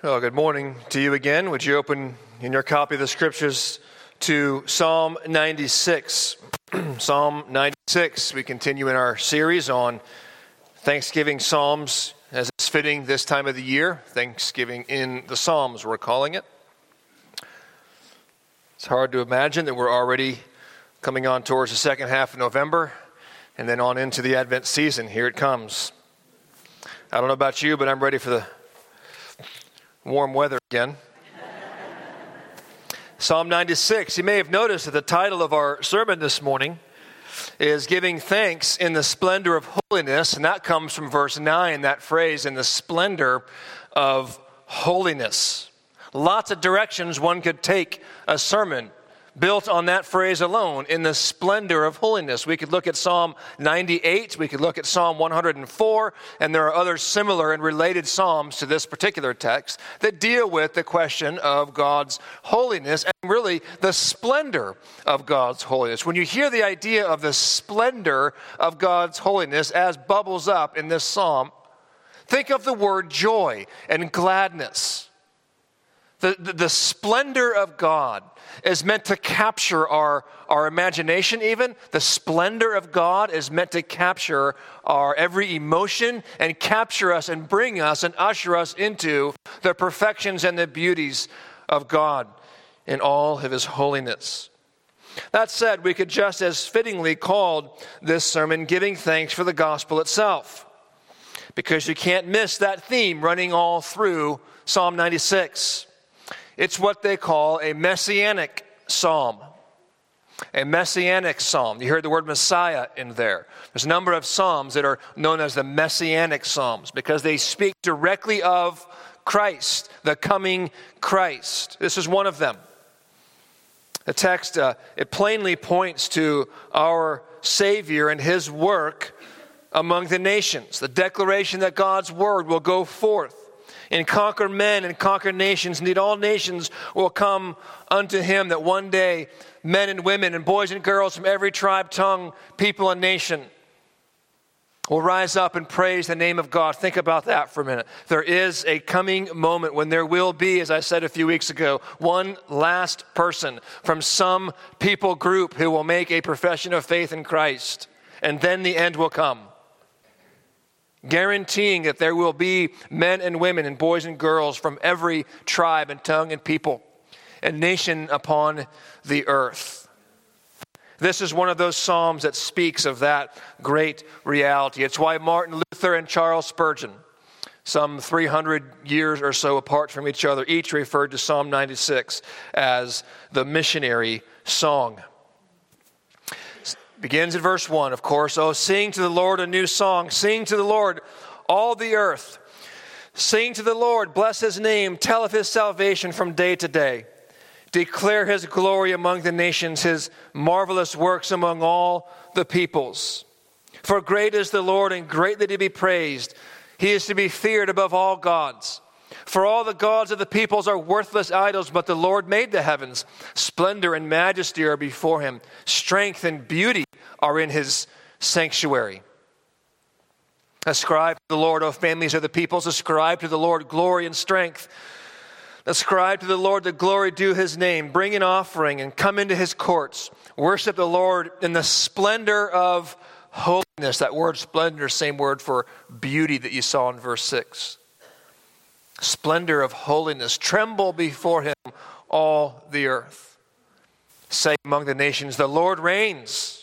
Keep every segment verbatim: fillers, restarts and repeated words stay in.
Well, good morning to you again. Would you open in your copy of the scriptures to Psalm ninety-six? Psalm ninety-six. We continue in our series on Thanksgiving Psalms, as it's fitting this time of the year. Thanksgiving in the Psalms, we're calling it. It's hard to imagine that we're already coming on towards the second half of November and then on into the Advent season. Here it comes. I don't know about you, but I'm ready for the warm weather again. Psalm ninety-six. You may have noticed that the title of our sermon this morning is Giving Thanks in the Splendor of Holiness, and that comes from verse nine, that phrase, in the splendor of holiness. Lots of directions one could take a sermon built on that phrase alone, in the splendor of holiness. We could look at Psalm ninety-eight, we could look at Psalm one hundred four, and there are other similar and related psalms to this particular text that deal with the question of God's holiness and really the splendor of God's holiness. When you hear the idea of the splendor of God's holiness as bubbles up in this psalm, think of the word joy and gladness. The, the, the splendor of God is meant to capture our, our imagination even. The splendor of God is meant to capture our every emotion and capture us and bring us and usher us into the perfections and the beauties of God in all of His holiness. That said, we could just as fittingly call this sermon Giving Thanks for the Gospel itself, because you can't miss that theme running all through Psalm ninety-six. It's what they call a messianic psalm. A messianic psalm. You heard the word Messiah in there. There's a number of psalms that are known as the messianic psalms because they speak directly of Christ, the coming Christ. This is one of them. The text, uh, it plainly points to our Savior and His work among the nations. The declaration that God's word will go forth and conquer men and conquer nations. Indeed, all nations will come unto Him, that one day men and women and boys and girls from every tribe, tongue, people, and nation will rise up and praise the name of God. Think about that for a minute. There is a coming moment when there will be, as I said a few weeks ago, one last person from some people group who will make a profession of faith in Christ, and then the end will come. Guaranteeing that there will be men and women and boys and girls from every tribe and tongue and people and nation upon the earth. This is one of those psalms that speaks of that great reality. It's why Martin Luther and Charles Spurgeon, some three hundred years or so apart from each other, each referred to Psalm ninety-six as the missionary song. Begins at verse one, of course. Oh, sing to the Lord a new song. Sing to the Lord, all the earth. Sing to the Lord, bless His name. Tell of His salvation from day to day. Declare His glory among the nations, His marvelous works among all the peoples. For great is the Lord and greatly to be praised. He is to be feared above all gods. For all the gods of the peoples are worthless idols, but the Lord made the heavens. Splendor and majesty are before Him. Strength and beauty are in His sanctuary. Ascribe to the Lord, O families of the peoples. Ascribe to the Lord glory and strength. Ascribe to the Lord the glory due His name. Bring an offering and come into His courts. Worship the Lord in the splendor of holiness. That word splendor, same word for beauty that you saw in verse six. Splendor of holiness. Tremble before Him, all the earth. Say among the nations, the Lord reigns.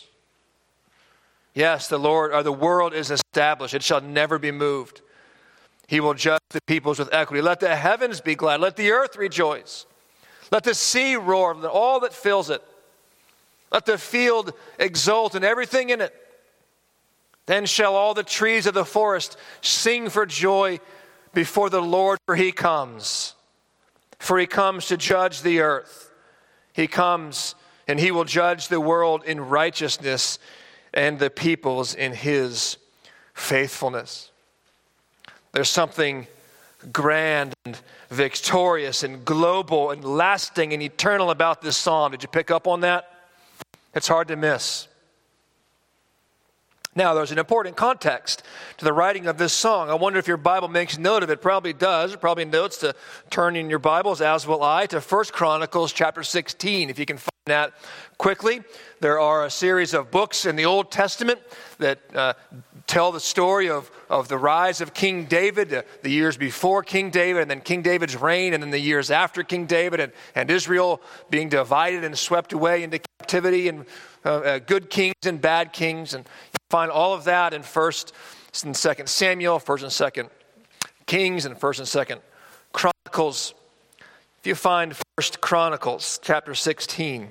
Yes, the Lord, or the world is established. It shall never be moved. He will judge the peoples with equity. Let the heavens be glad. Let the earth rejoice. Let the sea roar, all that fills it. Let the field exult and everything in it. Then shall all the trees of the forest sing for joy before the Lord, for He comes. For He comes to judge the earth. He comes and He will judge the world in righteousness and the peoples in His faithfulness. There's something grand and victorious and global and lasting and eternal about this psalm. Did you pick up on that? It's hard to miss. Now, there's an important context to the writing of this song. I wonder if your Bible makes note of it. Probably does. It probably notes to turn in your Bibles, as will I, to First Chronicles chapter sixteen. If you can find that quickly. There are a series of books in the Old Testament that uh, tell the story of, of the rise of King David, uh, the years before King David, and then King David's reign, and then the years after King David, and, and Israel being divided and swept away into captivity, and uh, uh, good kings and bad kings. And find all of that in First and Second Samuel, First and Second Kings, and First and Second Chronicles. If you find First Chronicles chapter sixteen,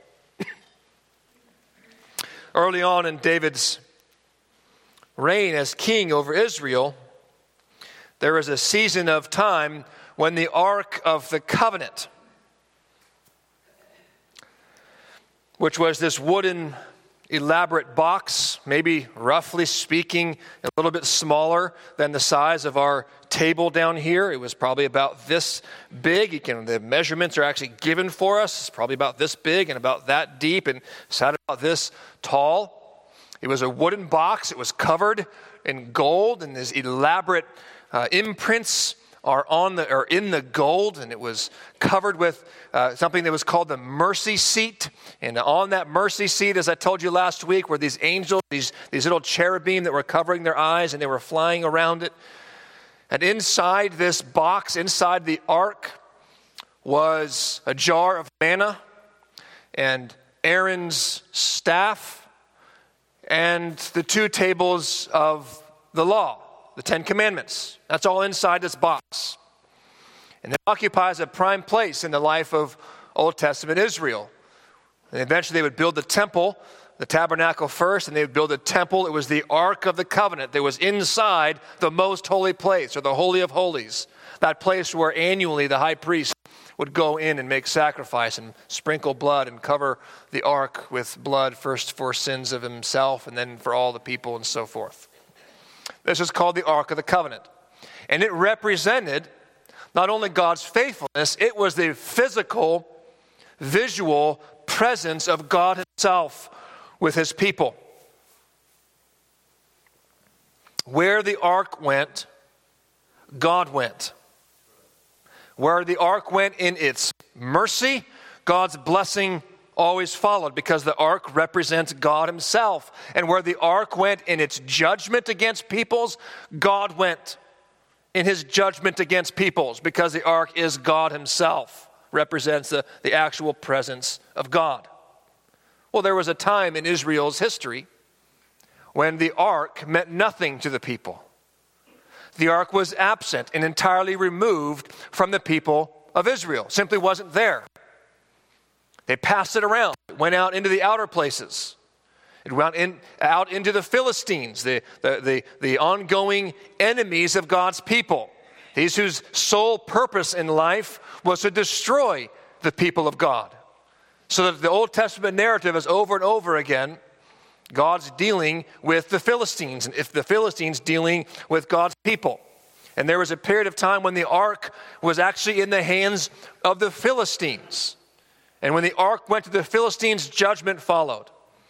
early on in David's reign as king over Israel, there was a season of time when the Ark of the Covenant, which was this wooden elaborate box, maybe roughly speaking, a little bit smaller than the size of our table down here. It was probably about this big. You can, the measurements are actually given for us. It's probably about this big and about that deep and sat about this tall. It was a wooden box. It was covered in gold, and these elaborate uh, imprints are on the or in the gold, and it was covered with uh, something that was called the mercy seat. And on that mercy seat, as I told you last week, were these angels, these, these little cherubim that were covering their eyes, and they were flying around it. And inside this box, inside the ark, was a jar of manna and Aaron's staff and the two tables of the law, the Ten Commandments. That's all inside this box. And it occupies a prime place in the life of Old Testament Israel. And eventually they would build the temple, the tabernacle first, and they would build a temple. It was the Ark of the Covenant that was inside the most holy place, or the Holy of Holies. That place where annually the high priest would go in and make sacrifice and sprinkle blood and cover the ark with blood, first for sins of himself and then for all the people and so forth. This is called the Ark of the Covenant. And it represented not only God's faithfulness, it was the physical, visual presence of God himself with his people. Where the ark went, God went. Where the ark went in its mercy, God's blessing always followed, because the ark represents God himself. And where the ark went in its judgment against peoples, God went in his judgment against peoples, because the ark is God himself, represents the, the actual presence of God. Well, there was a time in Israel's history when the ark meant nothing to the people. The ark was absent and entirely removed from the people of Israel. Simply wasn't there. They passed it around. It went out into the outer places. It went in, out into the Philistines, the, the, the, the ongoing enemies of God's people. These whose sole purpose in life was to destroy the people of God. So that the Old Testament narrative is over and over again, God's dealing with the Philistines, and if the Philistines dealing with God's people. And there was a period of time when the ark was actually in the hands of the Philistines. And when the ark went to the Philistines, judgment followed.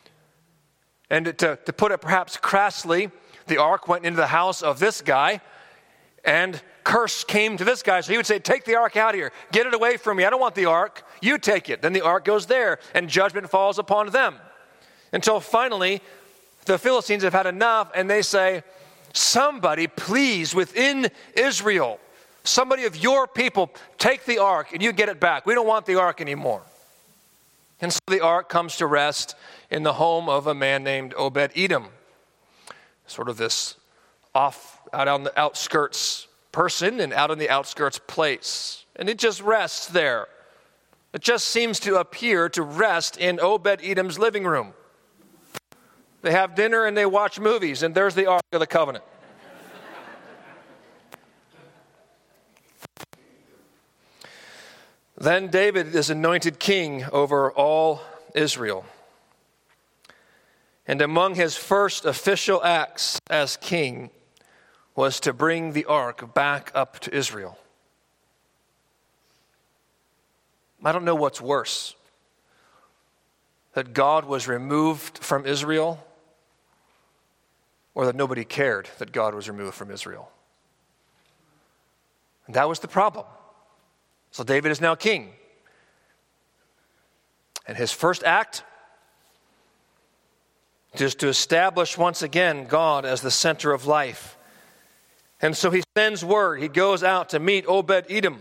And to, to put it perhaps crassly, the ark went into the house of this guy, and curse came to this guy. So he would say, take the ark out of here. Get it away from me. I don't want the ark. You take it. Then the ark goes there, and judgment falls upon them. Until finally, the Philistines have had enough, and they say, somebody please within Israel, somebody of your people, take the ark and you get it back. We don't want the ark anymore. And so the ark comes to rest in the home of a man named Obed-Edom. Sort of this off, out on the outskirts person and out on the outskirts place. And it just rests there. It just seems to appear to rest in Obed-Edom's living room. They have dinner and they watch movies, and there's the Ark of the Covenant. Then David is anointed king over all Israel. And among his first official acts as king was to bring the ark back up to Israel. I don't know what's worse, that God was removed from Israel, or that nobody cared that God was removed from Israel. And that was the problem. So David is now king. And his first act is to establish once again God as the center of life. And so he sends word. He goes out to meet Obed-Edom.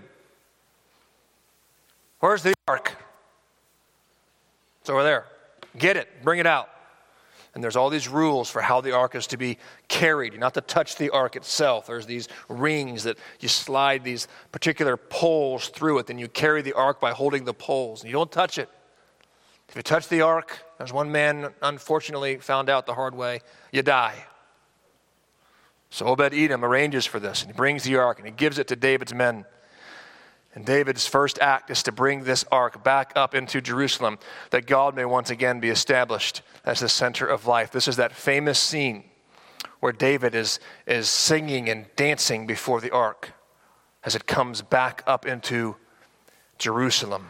Where's the ark? It's over there. Get it. Bring it out. And there's all these rules for how the ark is to be carried. You're not to touch the ark itself. There's these rings that you slide these particular poles through it. Then you carry the ark by holding the poles. And you don't touch it. If you touch the ark, as one man unfortunately found out the hard way, you die. So Obed-Edom arranges for this, and he brings the ark, and he gives it to David's men. And David's first act is to bring this ark back up into Jerusalem, that God may once again be established as the center of life. This is that famous scene where David is, is singing and dancing before the ark as it comes back up into Jerusalem.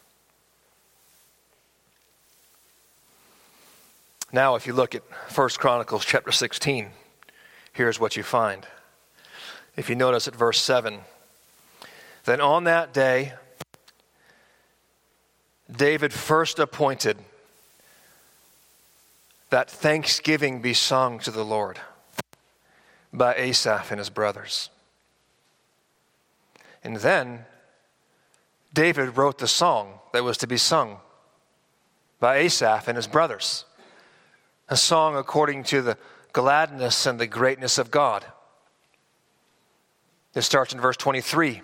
Now, if you look at First Chronicles chapter sixteen, here's what you find. If you notice at verse seven, then on that day, David first appointed that thanksgiving be sung to the Lord by Asaph and his brothers. And then David wrote the song that was to be sung by Asaph and his brothers, a song according to the gladness and the greatness of God. It starts in verse twenty-three.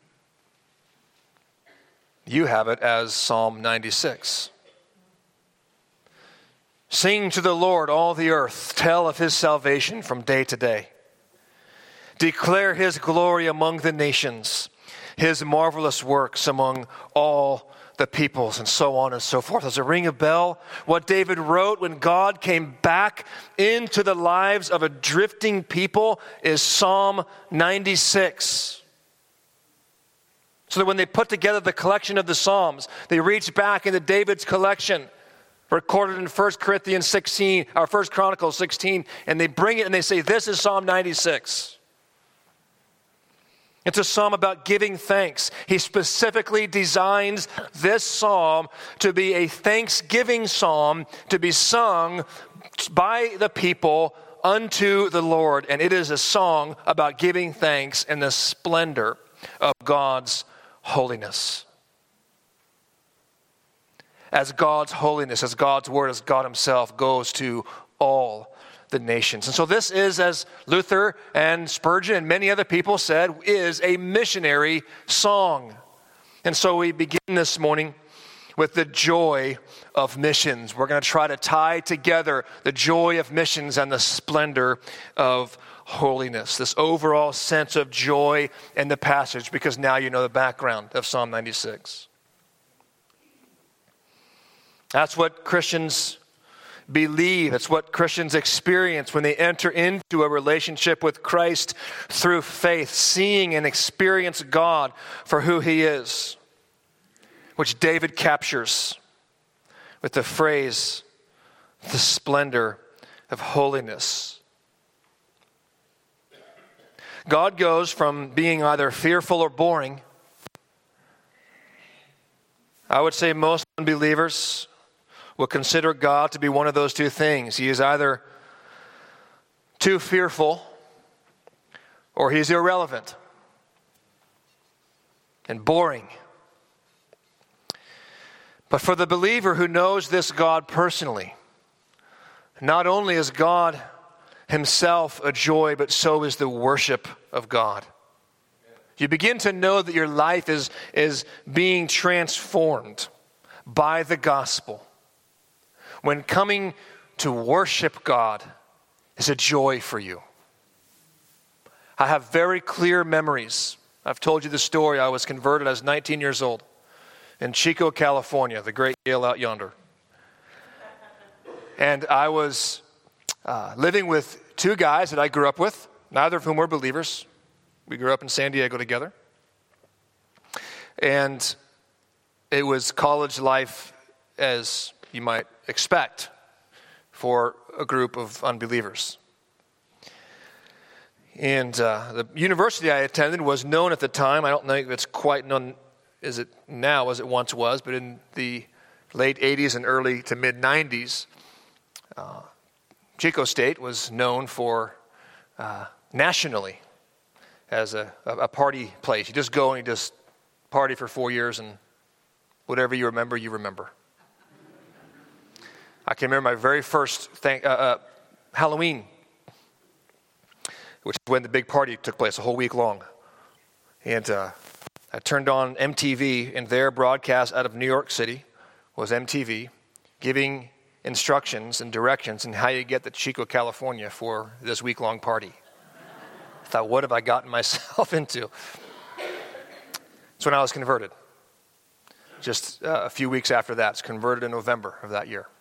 You have it as Psalm ninety-six. Sing to the Lord, all the earth. Tell of his salvation from day to day. Declare his glory among the nations, his marvelous works among all the peoples, and so on and so forth. Does it ring a bell? What David wrote when God came back into the lives of a drifting people is Psalm ninety-six. So that when they put together the collection of the Psalms, they reach back into David's collection, recorded in First Corinthians sixteen, or First Chronicles sixteen, and they bring it and they say, this is Psalm ninety-six. It's a psalm about giving thanks. He specifically designs this psalm to be a thanksgiving psalm to be sung by the people unto the Lord. And it is a song about giving thanks in the splendor of God's holiness. As God's holiness, as God's word, as God himself goes to all the nations. And so this is, as Luther and Spurgeon and many other people said, is a missionary song. And so we begin this morning with the joy of missions. We're going to try to tie together the joy of missions and the splendor of holiness, this overall sense of joy in the passage, because now you know the background of Psalm ninety-six. That's what Christians believe. It's what Christians experience when they enter into a relationship with Christ through faith, seeing and experience God for who he is, which David captures with the phrase, the splendor of holiness. God goes from being either fearful or boring. I would say most unbelievers will consider God to be one of those two things. He is either too fearful or he's irrelevant and boring. But for the believer who knows this God personally, not only is God himself a joy, but so is the worship of God. You begin to know that your life is, is being transformed by the gospel, when coming to worship God is a joy for you. I have very clear memories. I've told you the story. I was converted. I was nineteen years old in Chico, California, the great Yale out yonder. And I was uh, living with two guys that I grew up with, neither of whom were believers. We grew up in San Diego together. And it was college life as you might expect for a group of unbelievers. And uh, the university I attended was known at the time. I don't think it's quite known as it now as it once was, but in the late eighties and early to mid nineties, uh, Chico State was known for uh, nationally as a, a party place. You just go and you just party for four years and whatever you remember, you remember. I can remember my very first thing, uh, uh, Halloween, which is when the big party took place, a whole week long. And uh, I turned on M T V, and their broadcast out of New York City was M T V, giving instructions and directions on how you get to Chico, California for this week-long party. I thought, what have I gotten myself into? It's when I was converted. Just uh, a few weeks after that, I was converted in November of that year.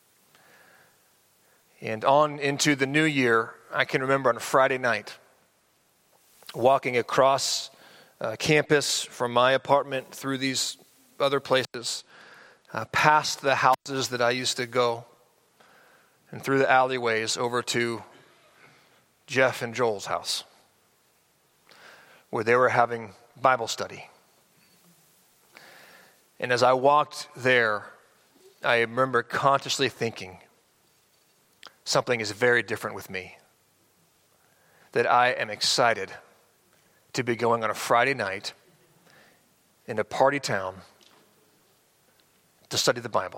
And on into the new year, I can remember on a Friday night, walking across uh, campus from my apartment through these other places, uh, past the houses that I used to go, and through the alleyways over to Jeff and Joel's house, where they were having Bible study. And as I walked there, I remember consciously thinking, something is very different with me. That I am excited to be going on a Friday night in a party town to study the Bible.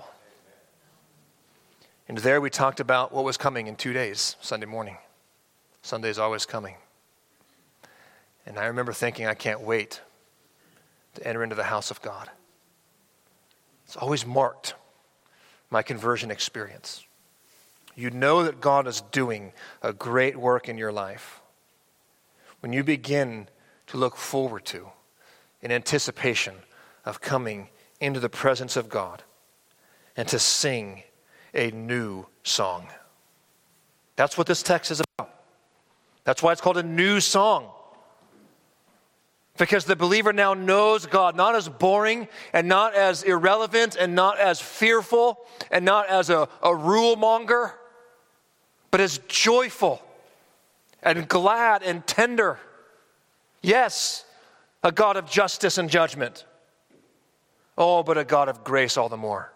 And there we talked about what was coming in two days, Sunday morning. Sunday's always coming. And I remember thinking, I can't wait to enter into the house of God. It's always marked my conversion experience. You know that God is doing a great work in your life when you begin to look forward to, in anticipation of coming into the presence of God and to sing a new song. That's what this text is about. That's why it's called a new song. Because the believer now knows God, not as boring and not as irrelevant and not as fearful and not as a, a rule monger, but as joyful and glad and tender. Yes, a God of justice and judgment. Oh, but a God of grace all the more.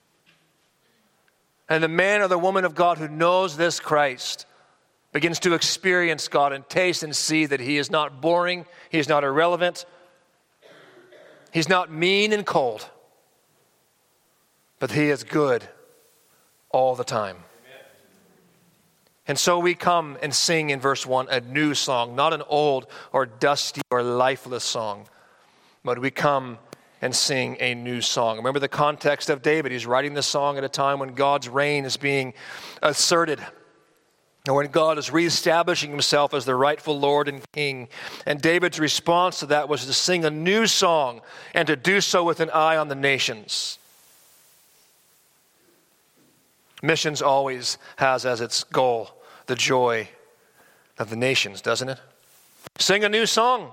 And the man or the woman of God who knows this Christ begins to experience God and taste and see that He is not boring, He is not irrelevant, He's not mean and cold, but He is good all the time. And so we come and sing in verse one a new song, not an old or dusty or lifeless song, but we come and sing a new song. Remember the context of David. He's writing this song at a time when God's reign is being asserted, and when God is reestablishing Himself as the rightful Lord and King. And David's response to that was to sing a new song and to do so with an eye on the nations. Missions always has as its goal the joy of the nations, doesn't it? Sing a new song.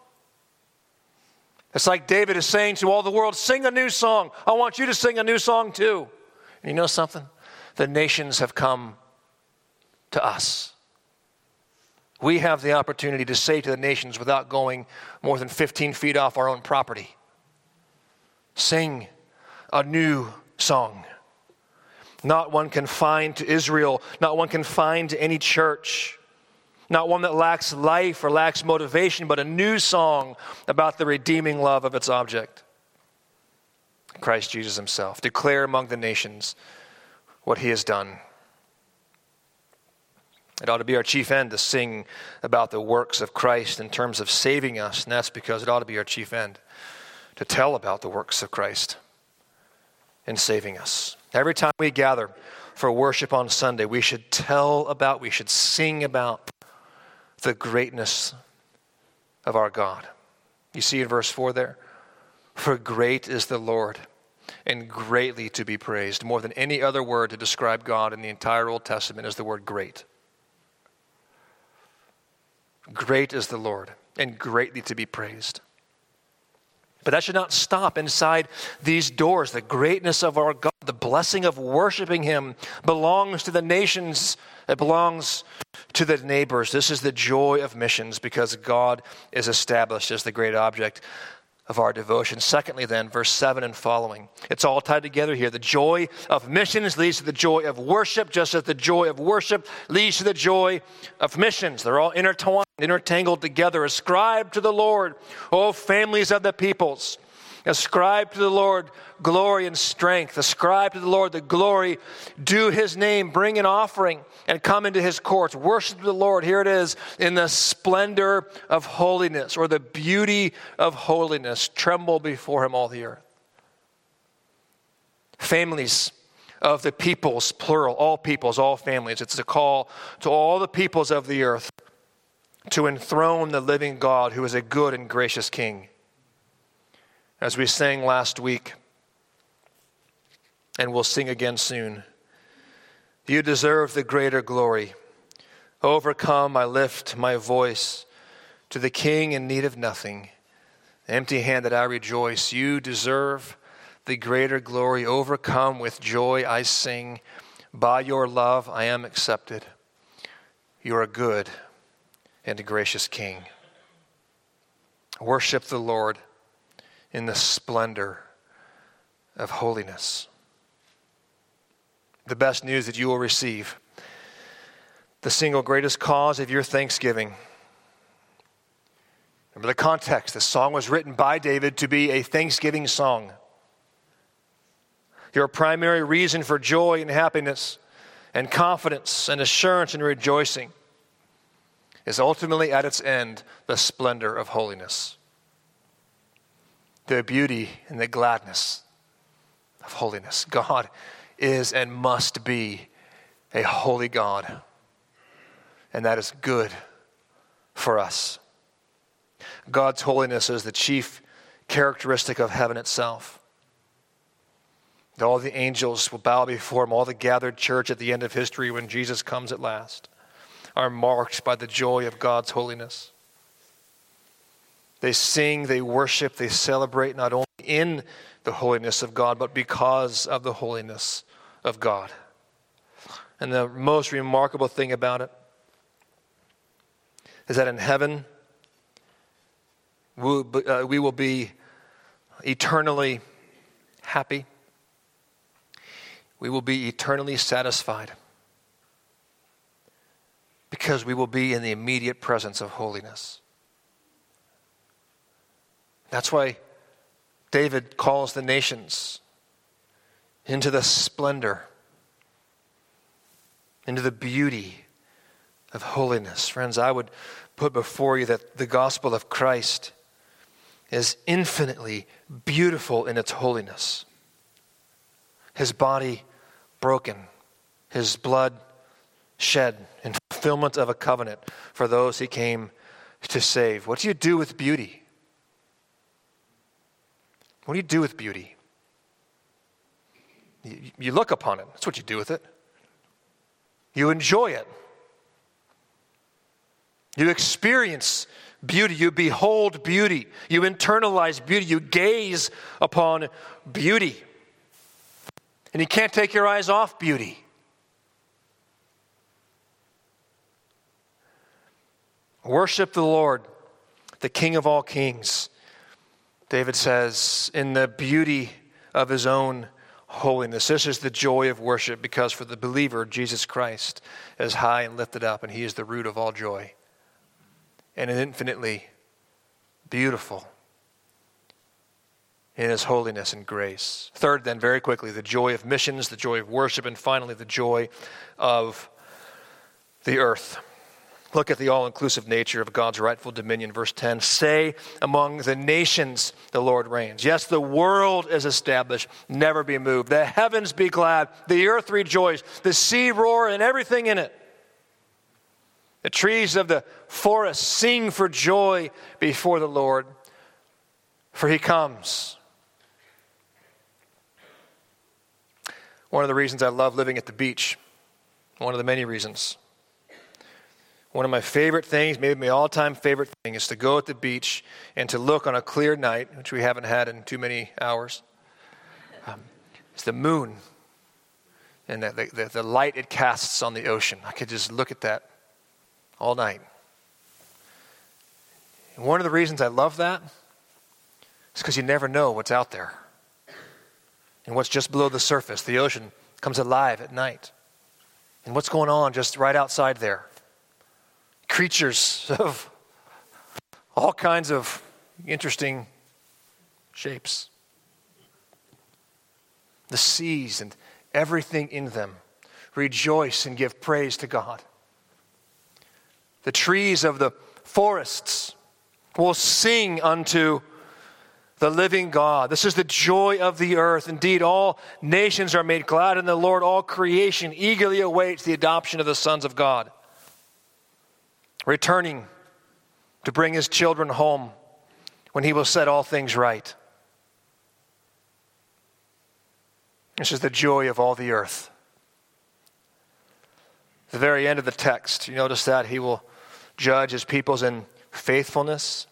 It's like David is saying to all the world, sing a new song. I want you to sing a new song too. And you know something? The nations have come to us. We have the opportunity to say to the nations without going more than fifteen feet off our own property, sing a new song. Not one confined to Israel, not one confined to any church, not one that lacks life or lacks motivation, but a new song about the redeeming love of its object, Christ Jesus Himself. Declare among the nations what He has done. It ought to be our chief end to sing about the works of Christ in terms of saving us, and that's because it ought to be our chief end to tell about the works of Christ in saving us. Every time we gather for worship on Sunday, we should tell about, we should sing about the greatness of our God. You see in verse four there? For great is the Lord, and greatly to be praised. More than any other word to describe God in the entire Old Testament is the word great. Great is the Lord, and greatly to be praised. But that should not stop inside these doors. The greatness of our God, the blessing of worshiping him belongs to the nations. It belongs to the neighbors. This is the joy of missions because God is established as the great object of our devotion. Secondly then, verse seven and following. It's all tied together here. The joy of missions leads to the joy of worship, just as the joy of worship leads to the joy of missions. They're all intertwined, intertangled together. Ascribe to the Lord, O families of the peoples. Ascribe to the Lord glory and strength. Ascribe to the Lord the glory due his name. Bring an offering and come into his courts. Worship the Lord. Here it is, in the splendor of holiness, or the beauty of holiness. Tremble before him, all the earth. Families of the peoples, plural, all peoples, all families. It's a call to all the peoples of the earth to enthrone the living God who is a good and gracious King. As we sang last week, and we'll sing again soon, you deserve the greater glory. Overcome, I lift my voice to the King in need of nothing. Empty-handed, I rejoice. You deserve the greater glory. Overcome with joy, I sing. By your love, I am accepted. You are a good and a gracious King. Worship the Lord in the splendor of holiness. The best news that you will receive, the single greatest cause of your thanksgiving. Remember the context. The song was written by David to be a thanksgiving song. Your primary reason for joy and happiness and confidence and assurance and rejoicing is ultimately at its end the splendor of holiness. The beauty and the gladness of holiness. God is and must be a holy God. And that is good for us. God's holiness is the chief characteristic of heaven itself. All the angels will bow before him. All the gathered church at the end of history when Jesus comes at last are marked by the joy of God's holiness. They sing, they worship, they celebrate not only in the holiness of God, but because of the holiness of God. And the most remarkable thing about it is that in heaven, we will be eternally happy. We will be eternally satisfied because we will be in the immediate presence of holiness. That's why David calls the nations into the splendor, into the beauty of holiness. Friends, I would put before you that the gospel of Christ is infinitely beautiful in its holiness. His body broken, his blood shed in fulfillment of a covenant for those he came to save. What do you do with beauty? What do you do with beauty? You, you look upon it. That's what you do with it. You enjoy it. You experience beauty. You behold beauty. You internalize beauty. You gaze upon beauty. And you can't take your eyes off beauty. Worship the Lord, the King of all kings. David says, in the beauty of his own holiness. This is the joy of worship, because for the believer, Jesus Christ is high and lifted up, and he is the root of all joy. And infinitely beautiful in his holiness and grace. Third, then, very quickly, the joy of missions, the joy of worship, and finally, the joy of the earth. Look at the all-inclusive nature of God's rightful dominion. Verse ten, say among the nations the Lord reigns. Yes, the world is established, never be moved. The heavens be glad, the earth rejoice, the sea roar and everything in it. The trees of the forest sing for joy before the Lord, for he comes. One of the reasons I love living at the beach, one of the many reasons, One of my favorite things, maybe my all-time favorite thing, is to go at the beach and to look on a clear night, which we haven't had in too many hours. Um, it's the moon and the, the, the light it casts on the ocean. I could just look at that all night. And one of the reasons I love that is because you never know what's out there. And what's just below the surface, the ocean, comes alive at night. And what's going on just right outside there? Creatures of all kinds of interesting shapes. The seas and everything in them rejoice and give praise to God. The trees of the forests will sing unto the living God. This is the joy of the earth. Indeed, all nations are made glad in the Lord. All creation eagerly awaits the adoption of the sons of God, returning to bring his children home when he will set all things right. This is the joy of all the earth. At the very end of the text, you notice that he will judge his peoples in faithfulness.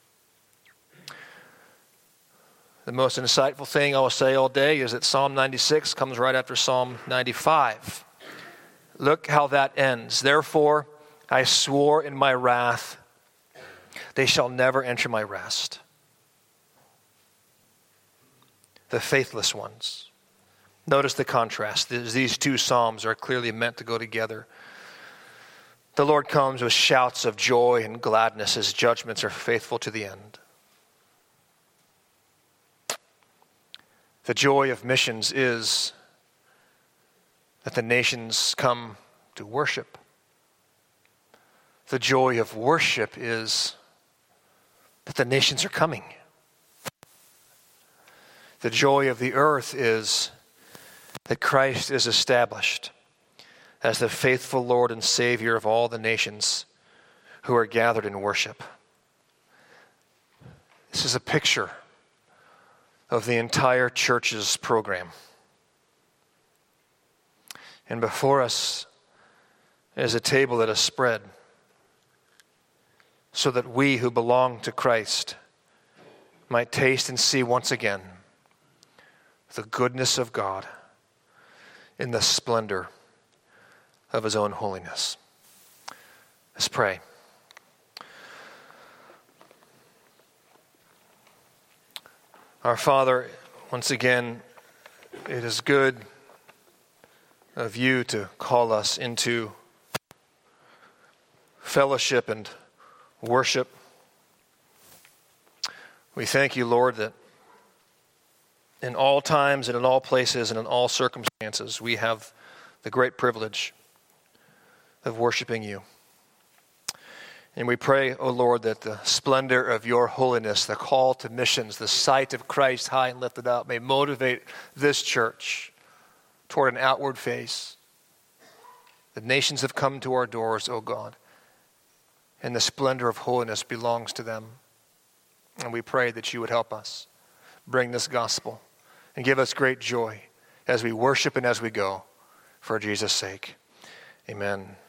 The most insightful thing I will say all day is that Psalm ninety-six comes right after Psalm ninety-five. Look how that ends. Therefore, I swore in my wrath, they shall never enter my rest. The faithless ones. Notice the contrast. These two psalms are clearly meant to go together. The Lord comes with shouts of joy and gladness. His judgments are faithful to the end. The joy of missions is that the nations come to worship. The joy of worship is that the nations are coming. The joy of the earth is that Christ is established as the faithful Lord and Savior of all the nations who are gathered in worship. This is a picture of the entire church's program. And before us is a table that is spread so that we who belong to Christ might taste and see once again the goodness of God in the splendor of his own holiness. Let's pray. Our Father, once again, it is good of you to call us into fellowship and worship. We thank you, Lord, that in all times and in all places and in all circumstances, we have the great privilege of worshiping you. And we pray, O Lord, that the splendor of your holiness, the call to missions, the sight of Christ high and lifted up may motivate this church toward an outward face. The nations have come to our doors, O God, and the splendor of holiness belongs to them. And we pray that you would help us bring this gospel and give us great joy as we worship and as we go, for Jesus' sake. Amen.